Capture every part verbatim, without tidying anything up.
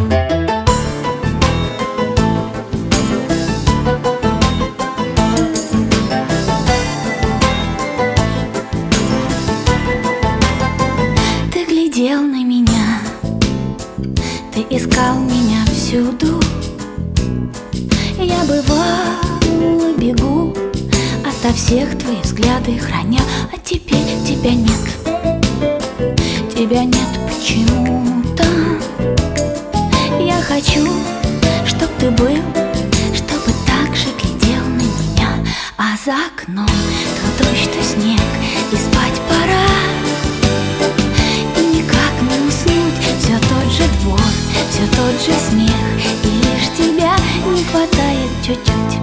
Ты глядел на меня, ты искал меня всюду. Я бывало бегу ото всех твои взгляды храня, а теперь тебя нет. Тебя нет почему-то. Я хочу, чтоб ты был, чтобы так же глядел на меня. А за окном то дождь, то снег, и спать пора. И никак не уснуть, все тот же двор, все тот же смех, и лишь тебя не хватает чуть-чуть.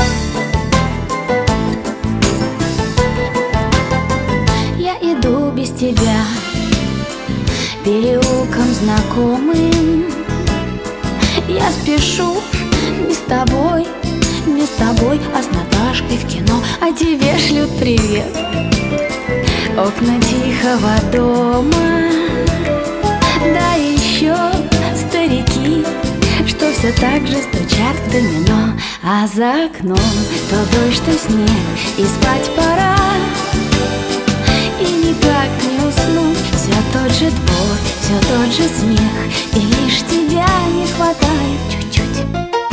Я иду без тебя переулком знакомым. Я спешу не с тобой, не с тобой, а с Наташкой в кино. А тебе шлют привет окна тихого дома. Да еще старики, что все так же стучат в домино. А за окном то дождь, то снег, и спать пора. И никак не уснуть, все тот же двор, все тот же смех, и лишь тебя не хватает чуть-чуть.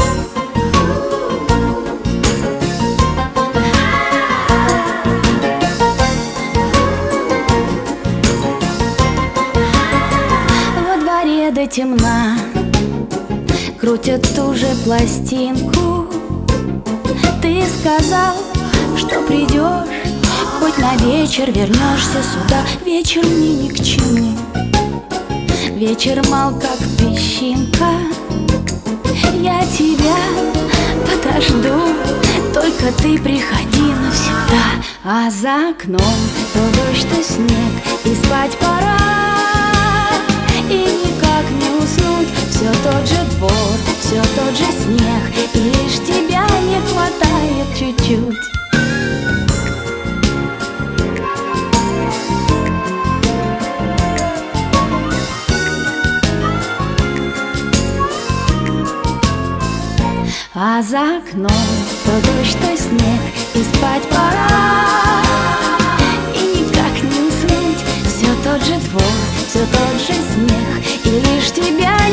Во дворе до темна крутят ту же пластинку. Ты сказал, что придешь, хоть на вечер вернешься сюда. Вечер мне ни к чему, вечер мал, как песчинка. Я тебя подожду, только ты приходи навсегда. А за окном то дождь, то снег, и спать пора. И никак не уснуть, все тот же двор, все тот же смех, и лишь тебя не хватает чуть-чуть. А за окном то дождь, то снег, и спать пора. И никак не уснуть, все тот же двор, все тот же смех, и лишь тебя